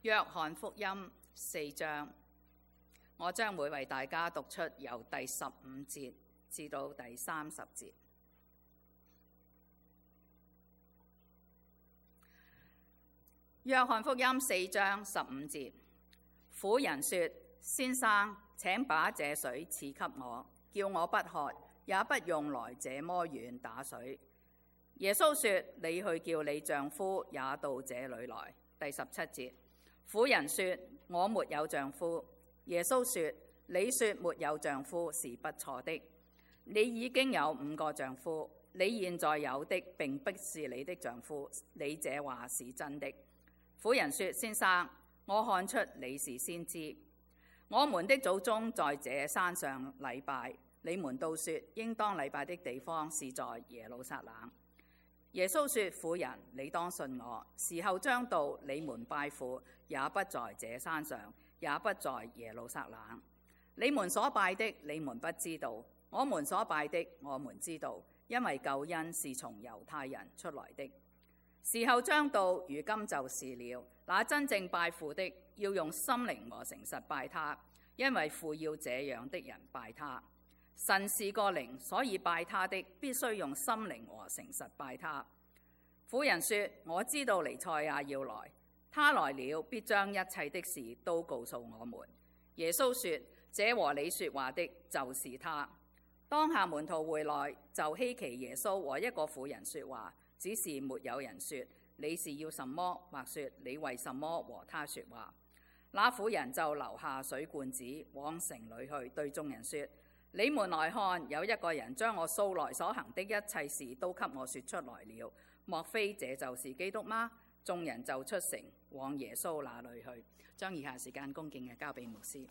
約翰福音4章，我將會為大家讀出由第15節至到第30節。約翰福音4章15節，婦人說：先生，請把這水賜給我，叫我不渴，也不用來這麼遠打水。耶穌說：你去叫你丈夫也到這裏來。第17節，婦人說：我沒有丈夫。耶穌說：你說沒有丈夫是不錯的，你已經有5個丈夫，你現在有的並不是你的丈夫，你這話是真的。婦人說：先生，我看出你是先知。我們的祖宗在這山上禮拜，你們都說應當禮拜的地方是在耶路撒冷。耶穌說：婦人，你當信我，時候將到，你們拜父也不在這山上，也不在耶路撒冷。你們所拜的，你們不知道；我們所拜的，我們知道，因為救恩是從猶太人出來的。時候將到，如今就是了。那真正拜父的，要用心靈和誠實拜他，因為父要這樣的人拜他。神是個靈，所以拜他的必須用心靈和誠實拜他。婦人說：我知道彌賽亞要來，他來了必將一切的事都告訴我們。耶穌說：這和你說話的就是他。當下門徒回來，就稀奇耶穌和一個婦人說話，只是沒有人說你是要什麼，或說你為什麼和他說話。那婦人就留下水罐子，往城裏去，對眾人說：你們來看，有一個人將我素來所行的一切事都給我說出來了，莫非這就是基督嗎？眾人就出城往耶穌那裏去。將以下時間恭敬嘅交俾牧師。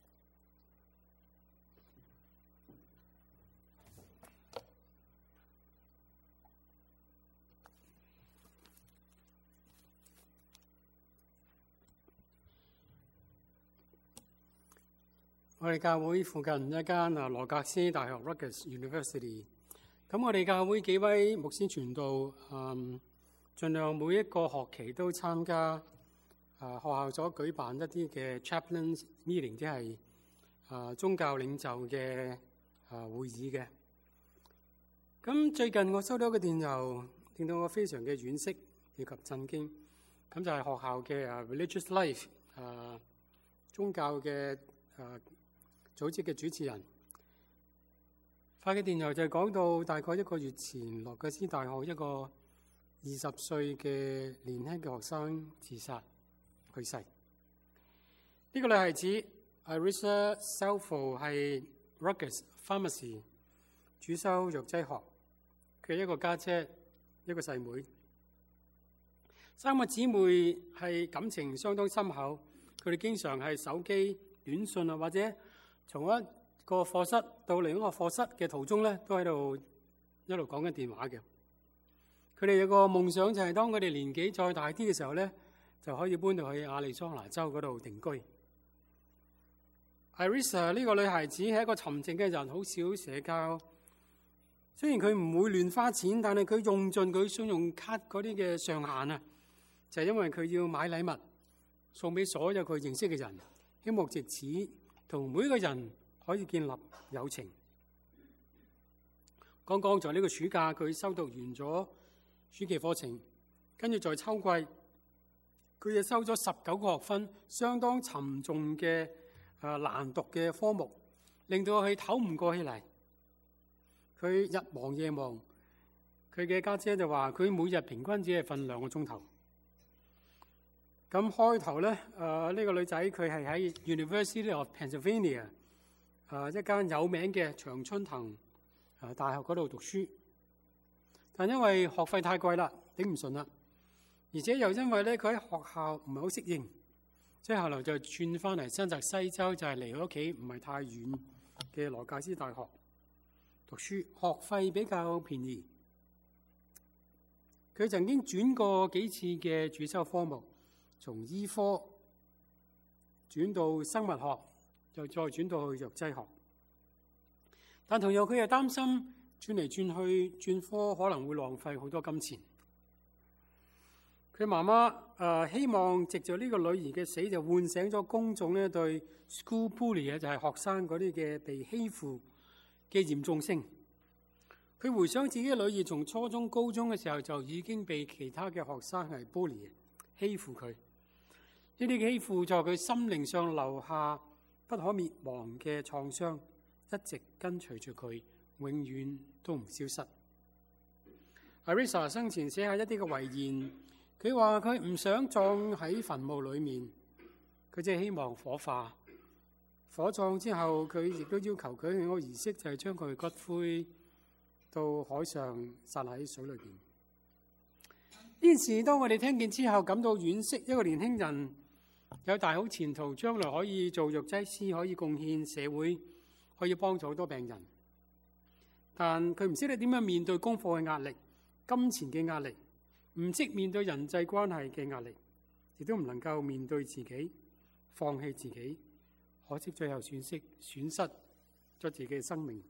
我哋教會附近一間羅格斯大學 Rutgers University， 咁我哋教會幾位牧師傳道，盡量每一個學期都參加學校所舉辦一啲嘅 chaplains meeting， 即係宗教領袖嘅會議嘅。咁最近我收到一個電郵，令到我非常嘅惋惜以及震驚。咁就係學校嘅religious life 宗教嘅組織嘅主持人發嘅電郵，就係講到大概1個月前，羅格斯大學一個20歲嘅年輕嘅學生自殺去世。呢個女孩子 Irisa Salvo 係 Rutgers Pharmacy 主修藥劑學，佢一個家姐，一個細妹，3個姊妹係感情相當深厚，佢哋經常係手機短信啊，或者從一個課室到另一個課室嘅途中咧，都喺度一路講緊電話嘅。佢哋有個夢想，就係當佢哋年紀再大啲嘅時候咧，就可以搬到去亞利桑那州嗰度定居。Irisa 呢個女孩子係一個沉靜嘅人，好少社交。雖然佢唔會亂花錢，但係佢用盡佢信用卡嗰啲嘅上限啊，就係因為佢要買禮物送俾所有佢認識嘅人，希望藉此同每一個人可以建立友情。剛剛在呢個暑假，佢修讀完咗暑期課程，跟住在秋季，佢又修咗19個學分，相當沉重嘅難讀嘅科目，令到佢唞唔過氣嚟。佢日忙夜忙，佢嘅家姐就話佢每日平均只係瞓2個鐘頭。咁開頭咧，呢個女仔佢係喺 University of Pennsylvania 一間有名嘅長春藤大學嗰度讀書，但因為學費太貴啦，頂唔順啦，而且又因為咧佢喺學校唔係好適應，所以後來就轉翻嚟新澤西州，就係離佢屋企唔係太遠嘅羅格斯大學讀書，學費比較便宜。佢曾經轉過幾次嘅主修科目，從醫科轉到生物學，又再轉到去藥劑學。但同樣佢又擔心轉嚟轉去轉科可能會浪費好多金錢。佢佢媽媽希望藉著呢個女兒嘅死就喚醒咗公眾咧對 school bully 就係學生嗰啲嘅被欺負嘅嚴重性。佢回想自己嘅女兒從初中、高中嘅時候就已經被其他嘅學生係 bully 欺負佢。呢啲欺負在佢心靈上留下不可滅亡嘅創傷，一直跟隨住佢，永遠都唔消失。Arisa 生前寫下一啲嘅遺言，佢話佢唔想葬喺墳墓裏面，佢只係希望火化。火葬之後，佢亦都要求佢嘅個儀式就係將佢骨灰到海上撒喺水裏邊。呢件事當我哋聽見之後，感到惋惜。一個年輕人有大好前途，將來可以做藥劑師，可以貢獻社會，可以幫助好多病人。但佢唔識得點樣面對功課嘅壓力、金錢嘅壓力，唔識面對人際關係嘅壓力，亦都唔能夠面對自己，放棄自己，可惜最後損失咗自己嘅生命。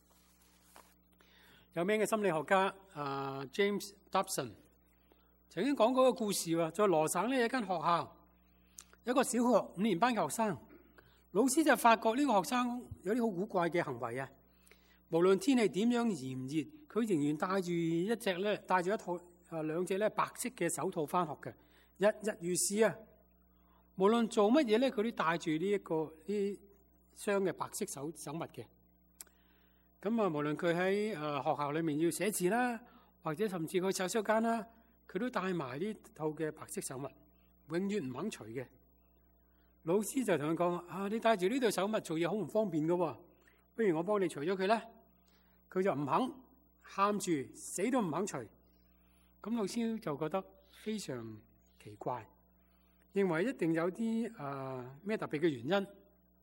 有名嘅心理學家James Dobson 曾經講過一個故事喎，在羅省呢有一間學校，有一個小學5年班嘅學生，老師就發覺呢個學生有啲好古怪嘅行為啊！無論天氣點樣炎熱，佢仍然戴住兩隻白色嘅手套翻學嘅，日日如是啊！無論做乜嘢咧，佢都戴住呢雙嘅白色手襪嘅。咁無論佢喺學校裏面要寫字啦，或者甚至去洗手間啦，佢都戴埋呢套嘅白色手襪，永遠唔肯除嘅。老師就同佢講：你戴住呢對手襪做嘢好唔方便噶，不如我幫你除咗佢啦。佢就唔肯，喊住死都唔肯除。咁老師就覺得非常奇怪，認為一定有啲咩特別嘅原因。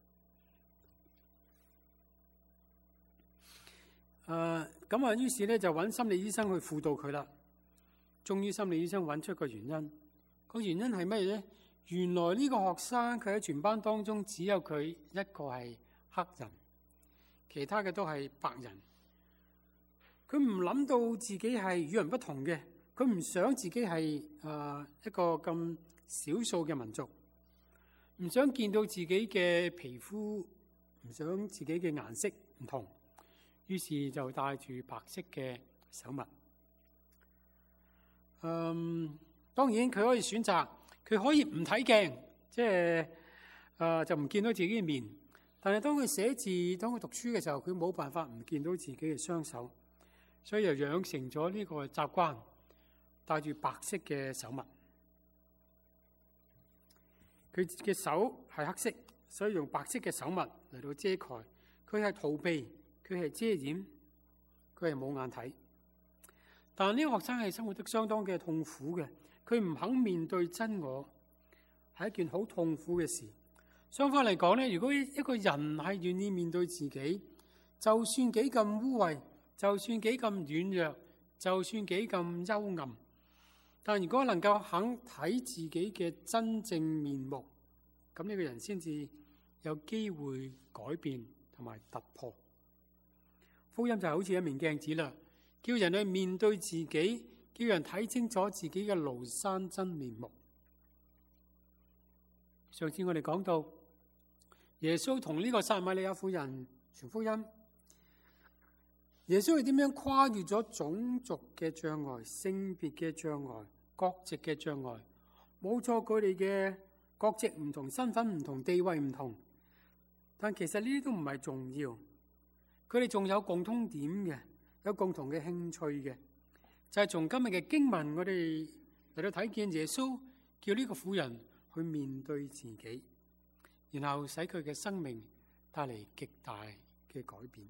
於是咧就揾心理醫生去輔導佢啦。終於心理醫生揾出個原因。個原因係乜嘢咧？原來呢個學生佢喺全班當中只有佢一個係黑人，其他嘅都係白人。佢唔諗到自己係與人不同嘅，佢唔想自己係一個咁少數嘅民族，唔想見到自己嘅皮膚，唔想自己嘅顏色唔同，於是就戴住白色嘅手襪。當然佢可以選擇，佢可以唔睇鏡，即係就唔見到自己嘅面。但係當佢寫字、當佢讀書嘅時候，佢冇辦法唔見到自己嘅雙手。所以就養成咗呢個習慣，戴住白色嘅手襪。佢嘅手係黑色，所以用白色嘅手襪嚟到遮蓋。佢係逃避，佢係遮掩，佢係冇眼睇。但呢個學生係生活得相當嘅痛苦嘅，佢唔肯面對真我，係一件好痛苦嘅事。相反嚟講咧，如果一個人係願意面對自己，就算幾咁污穢，就算幾咁軟弱，就算幾咁幽暗，但如果能夠肯睇自己嘅真正面目，咁呢個人先至有機會改變同埋突破。福音就好似一面鏡子啦，叫人去面對自己，叫人睇清楚自己嘅廬山真面目。上次我哋講到耶穌同呢個撒瑪利亞婦人傳福音。耶穌係點樣跨越咗種族嘅障礙、性別嘅障礙、國籍嘅障礙？冇錯，佢哋嘅國籍唔同、身份唔同、地位唔同，但其實呢啲都唔係重要。佢哋仲有共通點嘅，有共同嘅興趣嘅，就係從今日嘅經文，我哋嚟到睇見耶穌叫呢個婦人去面對自己，然後使佢嘅生命帶嚟極大嘅改變。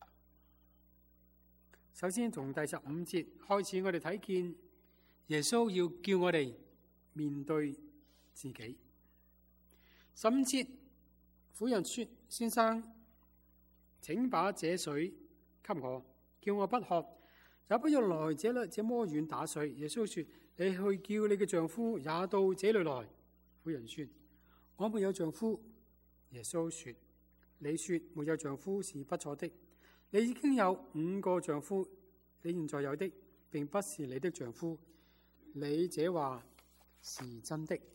首先從第15節開始，我哋睇見耶穌要叫我哋面對自己。15節，婦人說：先生，請把這水給我，叫我不渴，也不要來這麼遠打水。耶穌說：你去叫你嘅丈夫也到這裏來。婦人說：我沒有丈夫。耶穌說：你說沒有丈夫是不錯的。你已經有5個丈夫，你現在有的並不是你的丈夫。你這話是真的。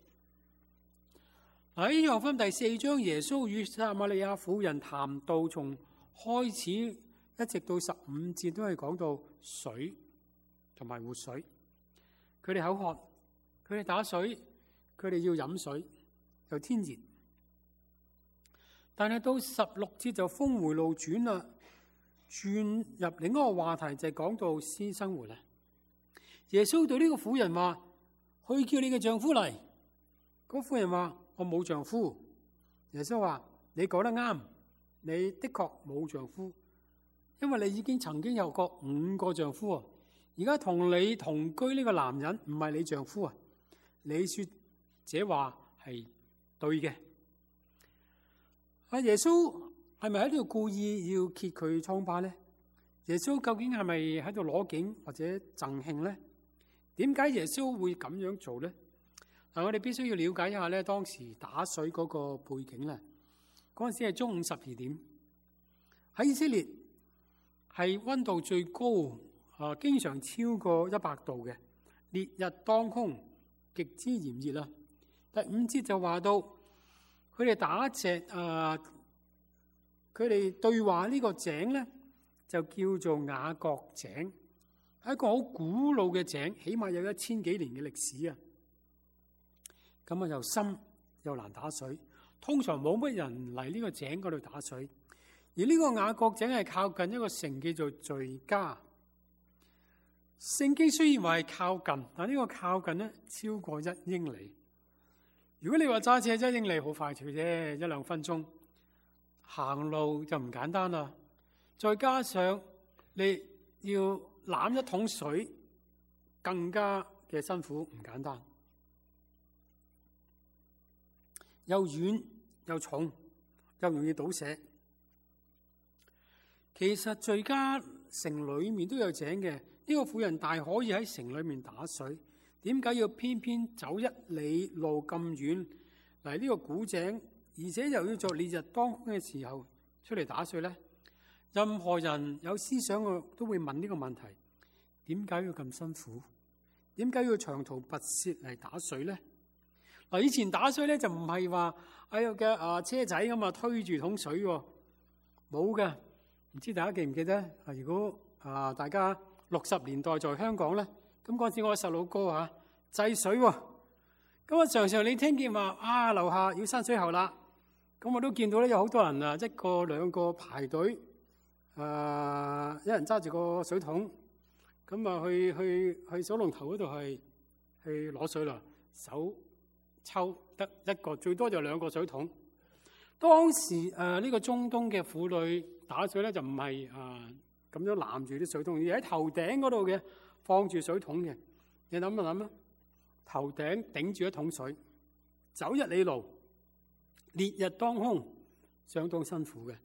喺約翰福音第4章，耶穌與撒瑪利亞婦人談道，從開始一直到15節都係講到水同埋活水。佢哋口渴，佢哋打水，佢哋要飲水，又天熱。但係到16節就峰回路轉啦，轉入另一個話題，就係講到私生活啦。耶穌對呢個婦人話：去叫你嘅丈夫嚟。嗰婦人話：我冇丈夫。耶穌話：你講得啱，你的確冇丈夫，因為你已經曾經有過5個丈夫啊。而家同你同居呢個男人唔係你丈夫啊。你說這話係對嘅。耶穌係咪喺度故意要揭佢瘡疤呢？耶穌究竟係咪喺度攞景或者贈慶呢？點解耶穌會咁樣做呢？我哋必須要了解一下咧，當時打水嗰個背景咧。嗰陣時係中午12點，喺以色列係溫度最高，經常超過100度嘅，烈日當空，極之炎熱啦。第5節就話到，佢哋打隻佢哋對話呢個井咧，就叫做雅各井，係一個好古老嘅井，起碼有1000幾年嘅歷史啊。咁啊，又深又難打水，通常冇乜人嚟呢個井嗰度打水。而呢個雅各井係靠近一個城叫做敘加。聖經雖然話係靠近，但呢個靠近咧超過1英里。如果你話揸車1英里好快脆啫，1-2分鐘。行路就唔簡單啦，再加上你要攬一桶水，更加嘅辛苦，唔簡單。又遠又重，又容易倒瀉。其實敘加城裏面都有井嘅，呢個婦人大可以喺城裏面打水，點解要偏偏走1里路咁遠嚟呢個古井，而且又要在烈日當空嘅時候出嚟打水呢？任何人有思想嘅都會問呢個問題：點解要咁辛苦？點解要長途跋涉嚟打水呢？以前打水咧就唔係話嘅車仔咁啊推住桶水喎，冇㗎。唔知大家記唔記得？如果大家60年代在香港咧，咁嗰陣時我細佬哥制水喎，咁常常你聽見話樓下要閂水喉啦，咁我都見到咧有好多人1個2個排隊，一人揸住個水桶，咁啊去水龍頭嗰度去攞水啦，手抽得1個，最多就2個水桶。當時呢個中東嘅婦女打水咧就唔係咁樣攬住啲水桶，而喺頭頂嗰度嘅放住水桶嘅。你諗一諗啊，頭頂頂住一桶水，走1里路，烈日當空，相當辛苦嘅。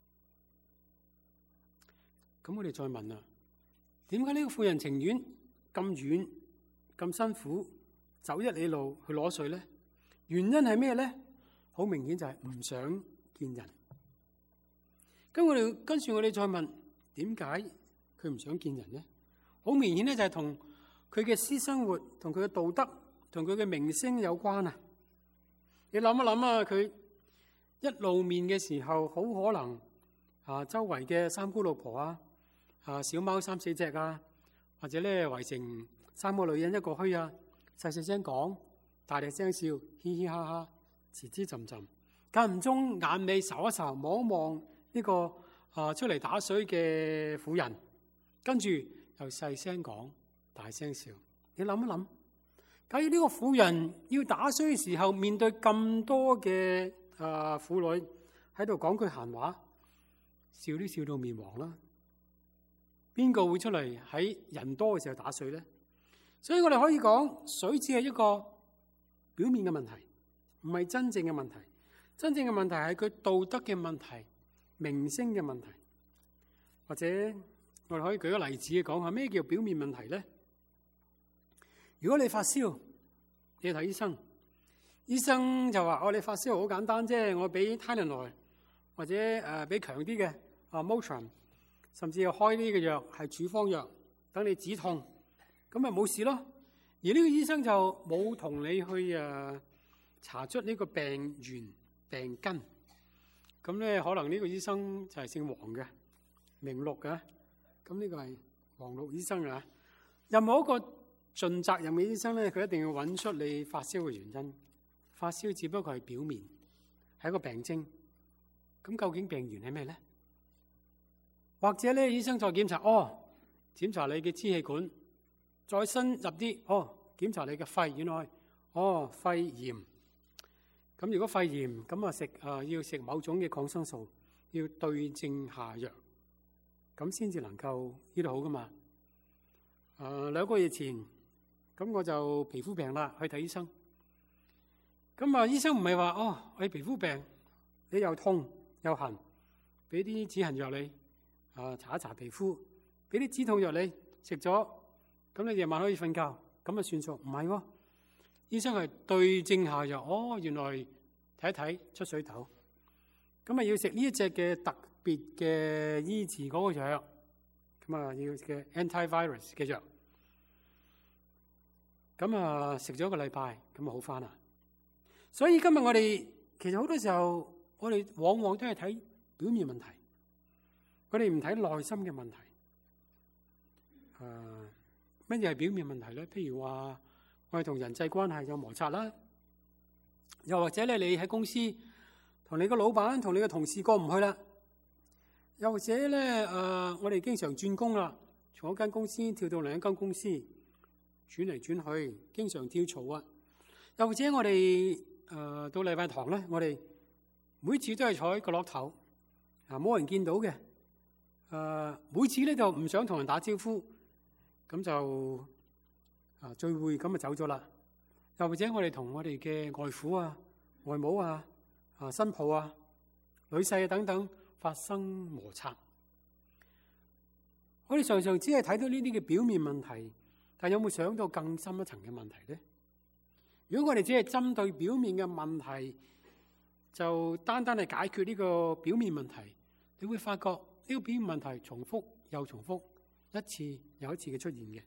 咁我哋再問啦，點解呢個婦人情願咁遠咁辛苦走1里路去攞水咧？原因係咩咧？好明顯就係唔想見人。跟住我哋再問，點解佢唔想見人咧？好明顯咧就係同佢嘅私生活、同佢嘅道德、同佢嘅名聲有關啊！你諗一諗啊，佢一露面嘅時候，好可能周圍嘅3姑六婆小貓3、4隻或者咧圍成3個女人1個墟細細聲講，大大聲笑，嘻嘻哈哈，吱吱浸浸，間唔中眼尾睄一睄，望一望呢個出嚟打水嘅婦人，跟住又細聲講，大聲笑。你諗一諗，假如呢個婦人要打水嘅時候，面對咁多嘅婦女喺度講句閒話，笑都笑到面黃啦，邊個會出嚟喺人多嘅時候打水咧？所以我哋可以講，水只係一個表面嘅問題，唔係真正嘅問題。真正嘅問題係佢道德嘅問題、名聲嘅問題。或者我哋可以舉個例子去講下咩叫表面問題咧？如果你發燒，你去睇醫生，醫生就話：你發燒好簡單啫，我俾Tylenol或者俾強啲嘅Motrin，甚至開呢個藥係處方藥，等你止痛，咁咪冇事咯。 而呢個醫生就冇同你去查出呢個病源病根。咁咧，可能呢個醫生就係姓黃嘅，名錄嘅。咁呢個係黃綠醫生啊。任何一個盡責任嘅醫生咧，佢一定要揾出你發燒嘅原因。發燒只不過係表面，係一個病徵。咁究竟病源係咩咧？或者咧，醫生再檢查，檢查你嘅支氣管，再深入啲，檢查你嘅肺，原來肺炎。咁如果肺炎，咁要食某種嘅抗生素，要對症下藥，咁先至能夠醫得好噶嘛。2個月前，咁我就皮膚病啦，去睇醫生。咁醫生唔係話你皮膚病，你又痛又痕，俾啲止痕藥你，搽一搽皮膚，俾啲止痛藥你食咗，咁你夜晚可以瞓覺，咁啊算數？唔係喎，醫生係對症下藥。原來睇一睇出水痘，咁要食呢一隻嘅特別嘅醫治嗰個藥，咁要嘅 antivirus 嘅藥，咁食咗1個禮拜，咁好翻啦。所以今日我哋其實好多時候，我哋往往都係睇表面問題，我哋唔睇內心嘅問題。乜嘢係表面問題咧？譬如話我哋同人際關係有摩擦啦，又或者咧你喺公司同你個老闆同你個同事過唔去啦，又或者咧我哋經常轉工啦，從一間公司跳到另一間公司，轉嚟轉去，經常跳槽啊。又或者我哋到禮拜堂咧，我哋每次都係坐喺角落頭，冇人見到嘅。每次咧就唔想同人打招呼，咁就聚會咁就走咗啦。又或者我哋同我哋嘅外父啊、外母啊、新抱啊、女婿啊等等發生摩擦。我哋常常只係睇到呢啲嘅表面問題，但有冇想到更深一層嘅問題咧？如果我哋只係針對表面嘅問題，就單單係解決呢個表面問題，你會發覺呢個表面問題重複又重複，一次又一次嘅出現嘅。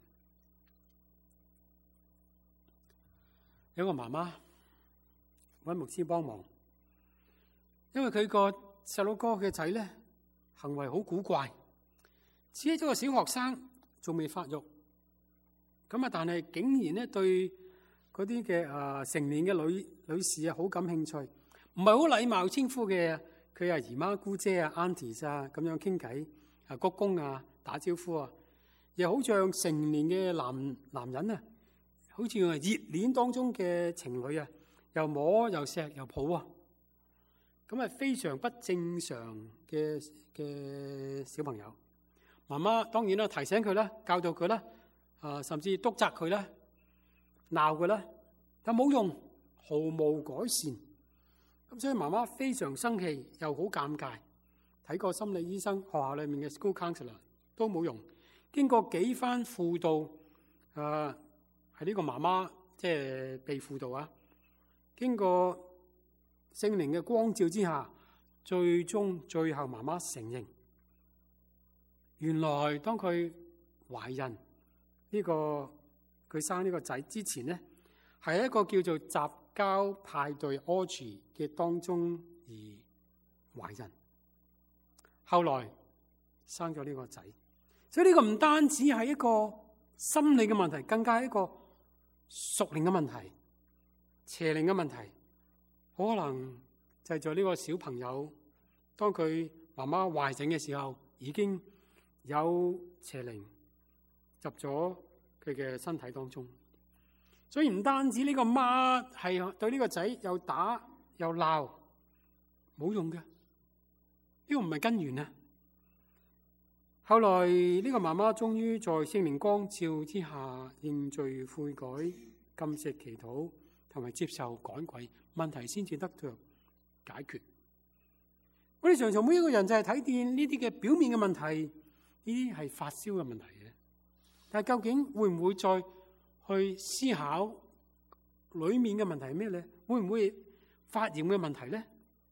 有個媽媽揾牧師幫忙，因為佢個細佬哥嘅仔咧行為好古怪，只係一個小學生，仲未發育，咁但係竟然咧對嗰啲嘅成年嘅女士好感興趣，唔係好禮貌稱呼嘅，佢姨媽姑姐aunties 咁樣傾偈，鞠躬打招呼又好像成年嘅男人好似熱戀當中嘅情侶又摸又錫又抱咁非常不正常嘅小朋友。媽媽當然啦，提醒佢啦，教導佢啦，甚至督責佢啦，鬧佢啦，但冇用，毫無改善。咁所以媽媽非常生氣，又好尷尬。睇過心理醫生、學校裏面嘅 school counselor 都冇用。經過幾番輔導，係呢個媽媽即係被輔導經過聖靈嘅光照之下，最後媽媽承認，原來當佢懷孕佢生呢個仔之前咧，係一個叫做雜交派對 orgy 嘅當中而懷孕，後來生咗呢個仔。所以呢個唔單止係一個心理嘅問題，更加係一個屬靈嘅問題、邪靈嘅問題。可能就係在呢個小朋友，當佢媽媽懷孕嘅時候，已經有邪靈入咗佢嘅身體當中。所以唔單止呢個媽係對呢個仔又打又鬧，冇用嘅，呢個唔係根源。後來呢個媽媽終於在聖靈光照之下認罪悔改、禁食祈禱同埋接受趕鬼，問題先至得到解決。我哋常常每一個人就係睇見呢啲嘅表面嘅問題，呢啲係發燒嘅問題嘅，但係究竟會唔會再去思考裏面嘅問題係咩咧？會唔會發炎嘅問題咧？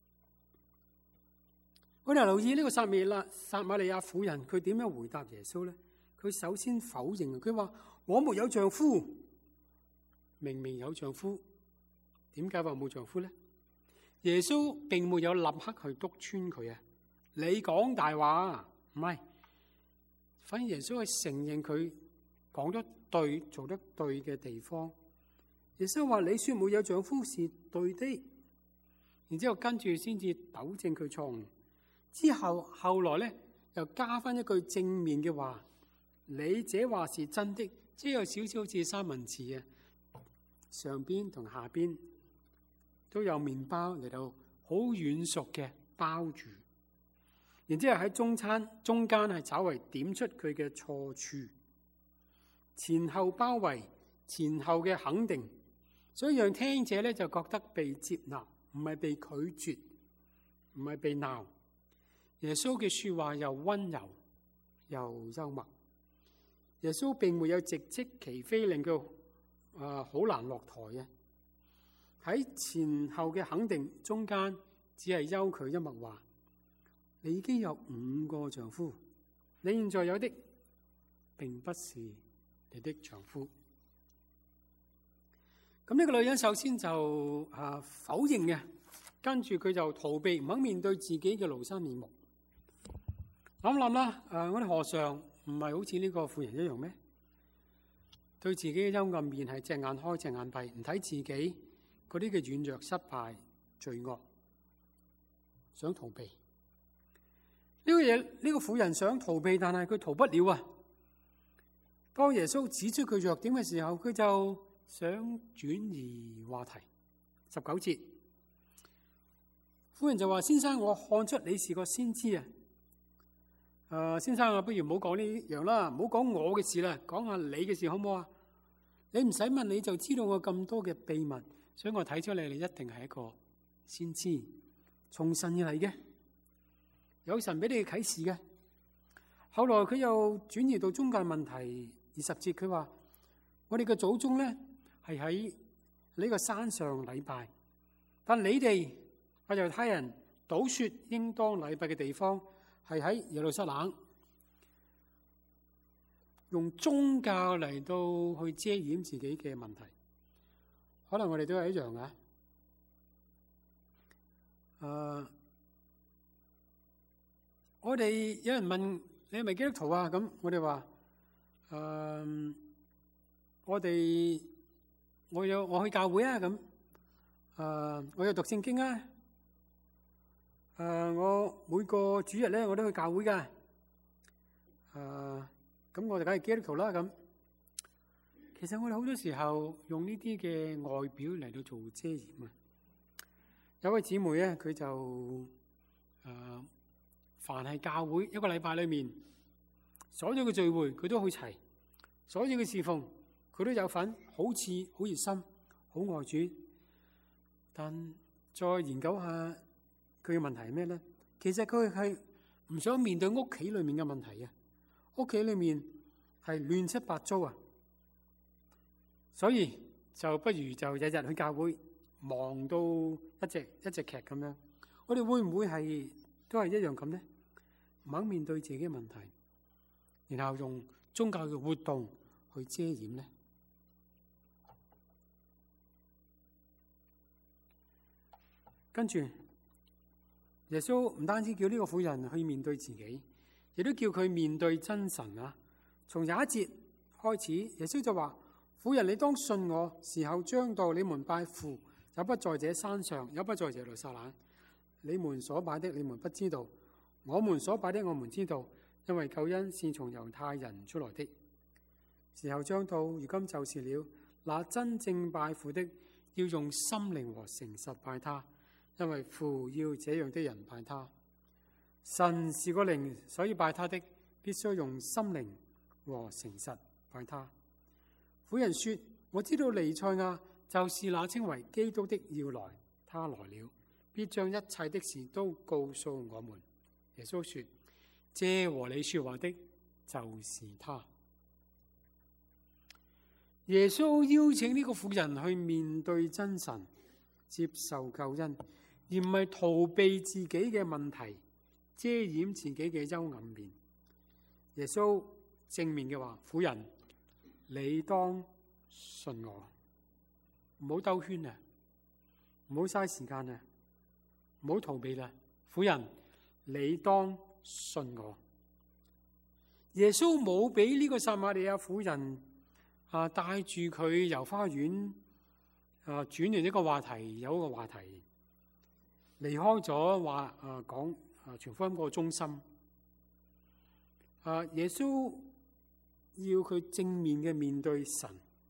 我哋留意呢個撒瑪利亞婦人，佢點樣回答耶穌咧？佢首先否認，佢話我沒有丈夫， 明明有丈夫，點解話冇丈夫呢？耶穌並沒有立刻去督穿佢啊！你講大話，唔係，反而耶穌係承認佢講得對、做得對嘅地方。耶穌話：你說沒有丈夫是對的，然之後跟住先至糾正佢錯誤。之後後來咧又加翻一句正面嘅話：你這話是真的，即係有少少似三文治啊，上邊同下邊都有麵包嚟到好軟熟嘅包住，然之後喺中間係稍為點出佢嘅錯處，前後包圍，前後嘅肯定，所以讓聽者咧就覺得被接納，唔係被拒絕，唔係被鬧。耶穌嘅說話又溫柔又幽默，耶穌並沒有直斥其非，令佢好難落台嘅。喺前後嘅肯定中間，只係幽佢一默話：你已經有5個丈夫，你現在有的並不是你的丈夫。咁呢個女人首先就否認嘅，跟住佢就逃避，唔肯面對自己嘅廬生面目。諗啦，我哋何嘗唔係好似呢個婦人一樣咩？對自己嘅幽暗面係隻眼開隻眼閉，唔睇自己嗰啲嘅軟弱、失敗、罪惡，想逃避。呢個婦人想逃避，但係佢逃不了啊！當耶穌指出佢弱點嘅時候，佢就想轉移話題。19節，婦人就話：先生，我看出你是個先知啊！先生啊，不如唔好講呢樣啦，唔好講我嘅事啦，講下你嘅事好唔好啊？你唔使問，你就知道我咁多嘅秘密，所以我睇出你一定係一個先知，從神而嚟嘅，有神俾你嘅啟示嘅。後來佢又轉移到宗教問題，20節佢話：我哋嘅祖宗咧係喺呢個山上禮拜，但你哋猶太人倒說應當禮拜嘅地方係喺耶路撒冷，用宗教嚟到去遮掩自己嘅問題。可能我哋都係一樣啊！我哋有人問你係咪基督徒啊？咁我哋話：我去教會啊！咁我有讀聖經啊！我每個主日咧我都去教會噶。咁我就梗係基督徒啦。咁其實我哋好多時候用呢啲嘅外表嚟到做遮掩啊。有位姊妹咧，佢就凡係教會一個禮拜裏面所有嘅聚會佢都去齊，所有嘅侍奉佢都有份，好似好熱心，好愛主。但再研究下佢嘅問題係咩咧？其實佢係唔想面對屋企裏面嘅問題啊！屋企裏面係亂七八糟啊，所以就不如就日日去教會，忙到一隻劇咁樣。我哋會唔會係都係一樣咁咧？唔肯面對自己嘅問題，然後用宗教嘅活動去遮掩咧？跟住耶穌唔單止叫呢個婦人去面對自己，亦都叫佢面對真神啊！從21節開始，耶穌就話：婦人，你當信我，時候將到，你們拜父也不在這山上，也不在耶路撒冷。你們所拜的，你們不知道；我們所拜的，我們知道，因為救恩是從猶太人出來的。時候將到，如今就是了。那真正拜父的，要用心靈和誠實拜他，因為父要這樣的人拜他。神是個靈，所以拜他的必須用心靈和誠實拜他。婦人說：我知道彌賽亞就是那稱為基督的要來，他來了，必將一切的事都告訴我們。耶穌說：這和你說話的就是他。耶穌邀請呢個婦人去面對真神，接受救恩，而唔係逃避自己嘅問題，遮掩自己嘅幽暗面。耶穌正面嘅話：婦人，你當信我。 唔好兜圈啊，唔好嘥時間啊，唔好逃避啦。婦人，你當信我。耶穌冇俾呢個撒瑪利亞婦人帶住佢遊花園轉換一個話題，有一個話題離開咗話講傳福音個中心。耶穌要佢正面嘅面對神。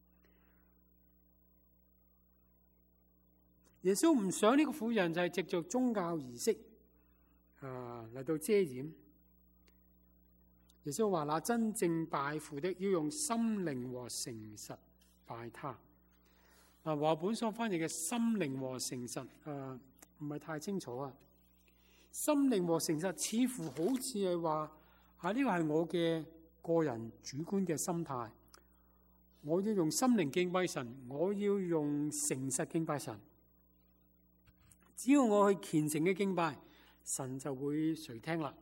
耶穌唔想呢個婦人就係藉着宗教儀式嚟到遮掩。耶穌話：那真正拜父的，要用心靈和誠實拜他。和本所翻譯嘅心靈和誠實唔係太清楚啊。心靈和誠實似乎好似係話呢個係我嘅個人主觀嘅心態。我要用心靈敬拜神，我要用誠實敬拜神。只要我去虔誠嘅敬拜，神就會垂聽啦。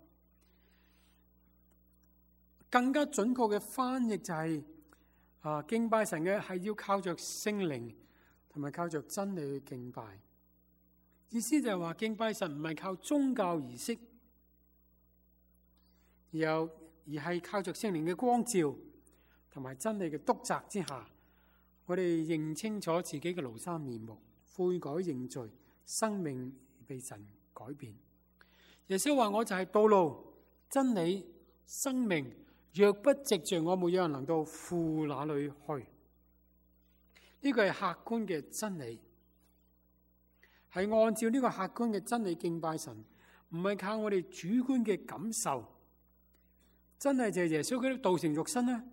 更加準確嘅翻譯就係敬拜神嘅係要靠着聖靈同埋靠着真理去敬拜。意思就係話敬拜神唔係靠宗教儀式，而係靠着聖靈嘅光照同埋真理嘅督責之下，我哋認清楚自己嘅廬山面目，悔改認罪，生命被神改變。耶穌話：我就係道路、真理、生命，若不藉着我，沒有人能到父那裏去。呢個係客觀嘅真理，係按照呢個客觀嘅真理敬拜神，唔係靠我哋主觀嘅感受。真係就係耶穌基督道成肉身啦，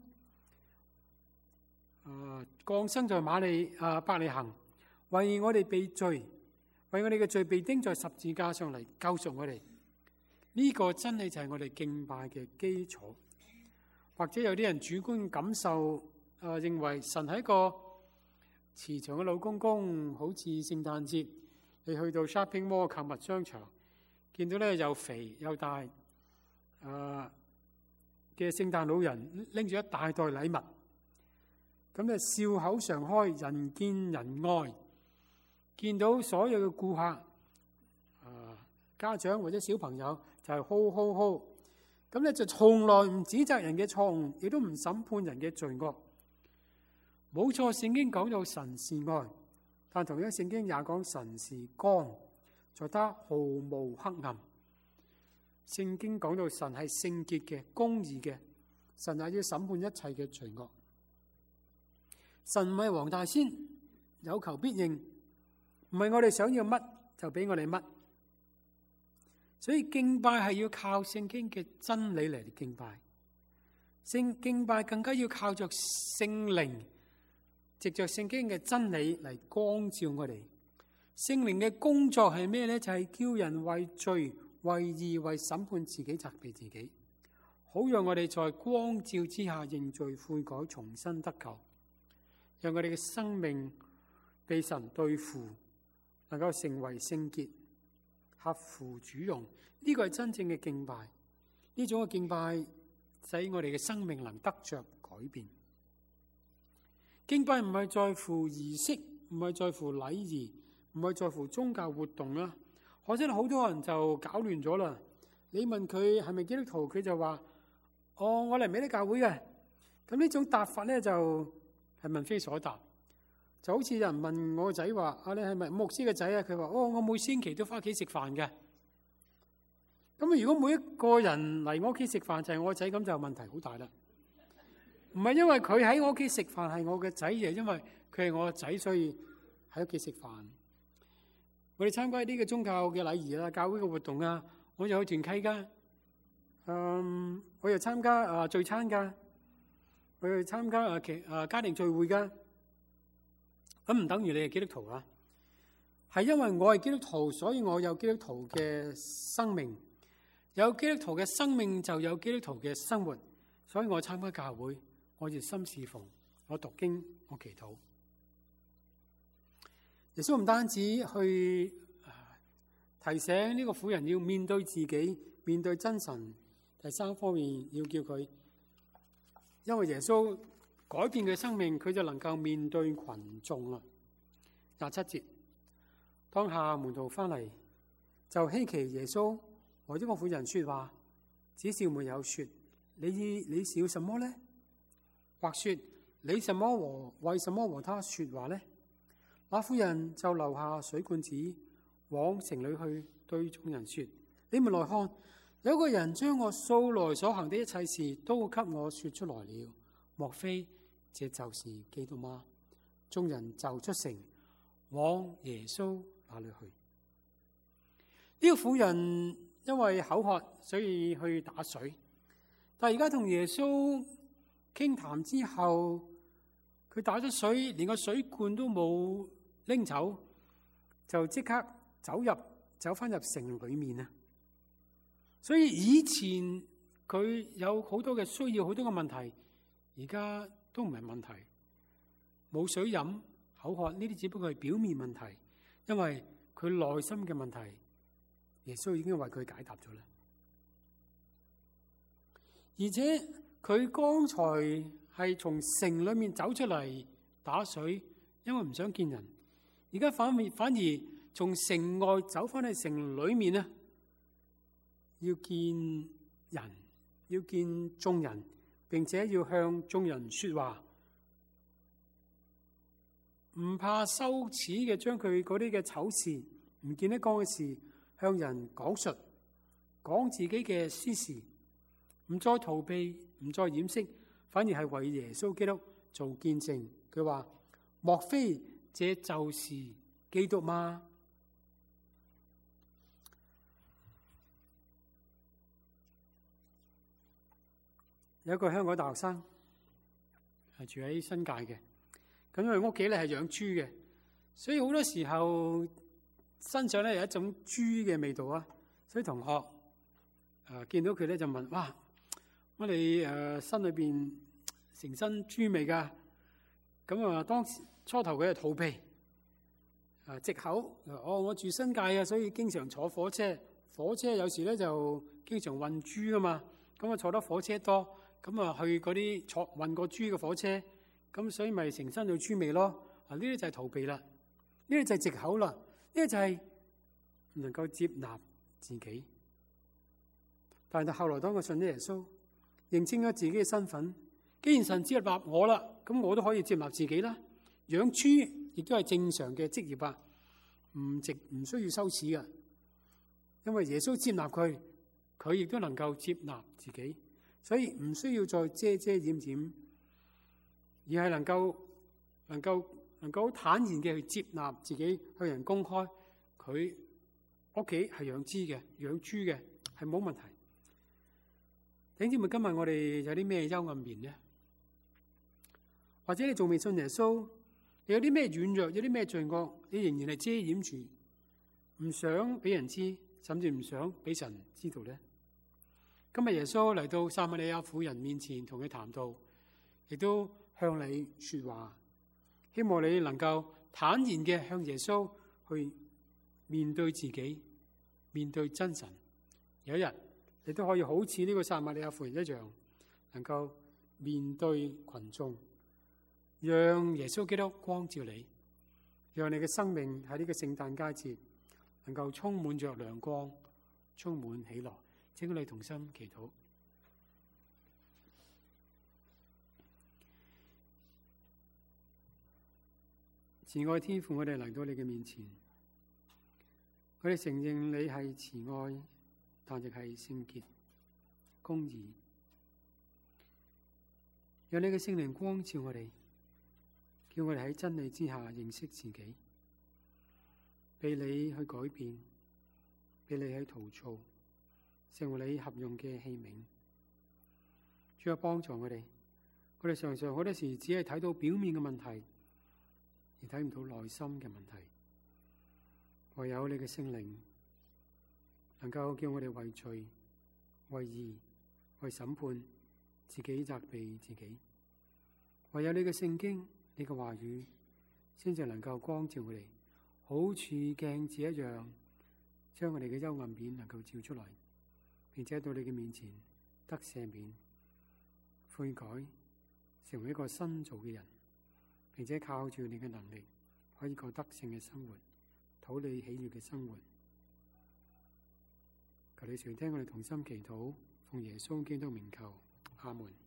降生在伯利恆，為我哋被罪，為我哋嘅罪被釘在十字架上嚟救贖我哋。呢個真理就係我哋敬拜嘅基礎。或者有啲人主觀感受認為神係一個慈祥嘅老公公，好似聖誕節你去到 shopping mall 購物商場，見到咧又肥又大嘅聖誕老人拎住一大袋禮物，咁就笑口常開，人見人愛，見到所有嘅顧客家長或者小朋友就係好好好，咁咧就從來唔指責人嘅錯誤，亦都唔審判人嘅罪惡。冇錯，聖經講到神是愛，但同樣聖經也講神是光，在他毫無黑暗。聖經講到神係聖潔嘅、公義嘅，神係要審判一切嘅罪惡。神唔係黃大仙，有求必應，唔係我哋想要乜就俾我哋乜。所以敬拜係要靠聖經嘅真理嚟敬拜，敬拜更加要靠着聖靈，藉着聖經嘅真理嚟光照我哋。聖靈嘅工作係咩呢？就係叫人為罪、為義、為審判自己、責備自己，好讓我哋在光照之下認罪悔改，重新得救，讓我哋嘅生命被神對付，能夠成為聖潔，合乎主用。呢個係真正嘅敬拜。呢種嘅敬拜使我哋嘅生命能得着改變。敬拜唔係在乎儀式，唔係在乎禮儀，唔係在乎宗教活動啦。可惜好多人就搞亂咗啦。你問佢係咪基督徒，佢就話：我嚟唔嚟教會嘅。咁呢種答法咧就係問非所答。就好似有人問我個仔話：你係咪牧師嘅仔啊？佢話：我每星期都翻屋企食飯嘅。咁如果每一個人嚟我屋企食飯就係我個仔，咁就問題好大啦。唔係因為佢喺我屋企食飯係我嘅仔，而係因為佢係我個仔，所以喺屋企食飯。我哋參加呢個宗教嘅禮儀啦、教會嘅活動啊，我又去團契噶，我又參加聚餐噶，我又參加家庭聚會噶。咁唔等於你係基督徒啊？係因為我係基督徒，所以我有基督徒嘅生命。有基督徒嘅生命就有基督徒嘅生活，所以我參加教會，我熱心侍奉，我讀經，我祈禱。耶穌唔單止去提醒呢個婦人要面對自己，面對真神，第三方面要叫佢，因為耶穌改變佢生命，佢就能夠面對群眾啦。 27節，當下門徒翻嚟，就希奇耶穌和這個婦人說話，只是沒有說你是什麼呢？或說你為什麼和他說話呢？那婦人就留下水罐子，往城裏去，對眾人說：你們來看，有個人將我素來所行的一切事都給我說出來了，莫非這就是基督嗎？眾人就出城往耶穌那裏去。呢個婦人因為口渴，所以去打水。但而家同耶穌傾談之後，佢打咗水，連個水罐都冇拎走，就即刻走翻入城裏面啊！所以以前佢有好多嘅需要，好多嘅問題，而家都唔係問題。冇水飲、口渴呢啲只不過係表面問題，因為佢內心嘅問題，耶穌已經為佢解答咗啦。而且佢剛才係從城裏面走出嚟打水，因為唔想見人。而家反而從城外走翻去城裏面啊，要見人，要見眾人，並且要向眾人說話，唔怕羞恥嘅將佢嗰啲嘅醜事、唔見得光嘅事向人講述，講自己嘅私事，唔再逃避，唔再掩飾，反而係為耶穌基督做見證。佢話：莫非這就是基督嗎？有一個香港大學生係住喺新界嘅，咁因為屋企咧係養豬嘅，所以好多時候身上咧有一種豬嘅味道啊，所以同學見到佢咧就問：哇，乜你身裏邊成身豬味㗎？咁啊，當時初頭佢係逃避藉口，我住新界啊，所以經常坐火車，火車有時咧就經常運豬㗎嘛，咁啊坐得火車多。咁啊，去嗰啲運過豬嘅火車，咁所以咪成身有豬味咯。呢啲就係逃避啦，呢啲就係藉口啦，呢啲就係唔能夠接納自己。但係後來當佢信咗耶穌，認清咗自己嘅身份，既然神接納我啦，咁我都可以接納自己啦。養豬亦都係正常嘅職業啊，唔需要羞恥噶，因為耶穌接納佢，佢亦都能夠接納自己。所以唔需要再遮遮掩掩，而係能夠好坦然嘅去接納自己，向人公開佢屋企係養豬嘅係冇問題。弟兄姊妹，今日我哋有啲咩幽暗面呢？或者你仲未信耶穌，你有啲咩軟弱，有啲咩罪惡，你仍然係遮掩住，唔想俾人知，甚至唔想俾神知道呢？今日耶穌嚟到撒瑪利亞婦人面前，同佢談道，亦都向你說話，希望你能夠坦然嘅向耶穌去面對自己，面對真神。有一日，你都可以好似呢個撒瑪利亞婦人一樣，能夠面對群眾，讓耶穌基督光照你，讓你嘅生命喺呢個聖誕佳節能夠充滿着亮光，充滿喜樂。請我哋同心祈禱。慈愛天父，我哋嚟到你嘅面前，我哋承認你係慈愛，但亦係聖潔、公義。讓你嘅聖靈光照我哋，叫我哋喺真理之下認識自己，被你去改變，被你去陶造，成為你合用嘅器皿。主啊，幫助我哋常常好多時只係睇到表面嘅問題，而睇唔到內心嘅問題。唯有你嘅聖靈能夠叫我哋為罪、為義、為審判自己，責備自己。唯有你嘅聖經、你嘅話語先至能夠光照我哋，好似鏡子一樣，將我哋嘅幽暗面能夠照出來，並且到你嘅面前得赦免、悔改，成為一個新造嘅人，並且靠住你嘅能力可以過得勝嘅生活，討你喜悅嘅生活。求你垂聽我哋同心祈禱，奉耶穌基督名求，阿門。